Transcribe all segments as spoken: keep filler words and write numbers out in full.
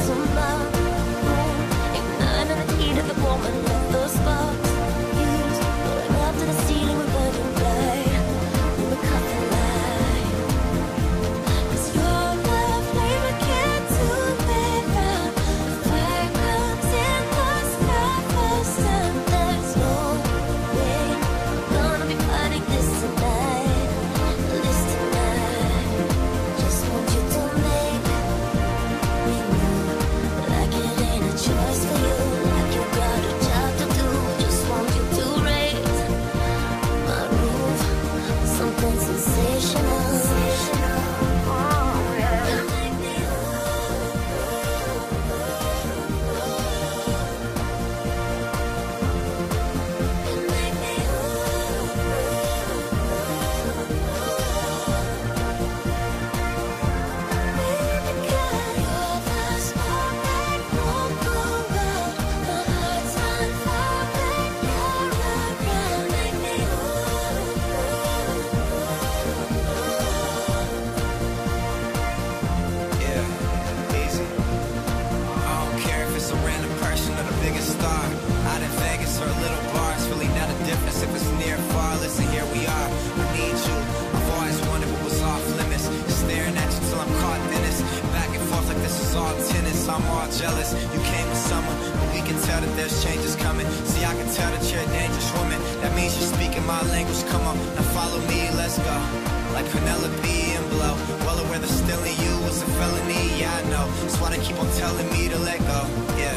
I'm all jealous. You came with someone, but we can tell that there's changes coming. See, I can tell that you're a dangerous woman. That means you're speaking my language. Come on, now follow me, let's go. Like Penelope and Blow. Well aware that stealing you was a felony, yeah, I know. That's why they keep on telling me to let go, yeah.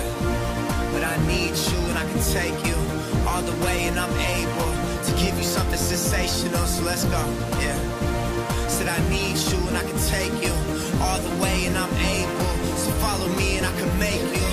But I need you and I can take you all the way, and I'm able to give you something sensational, so let's go, yeah. Said I need you and I can take you all the way, and I'm able. So follow me and I can make you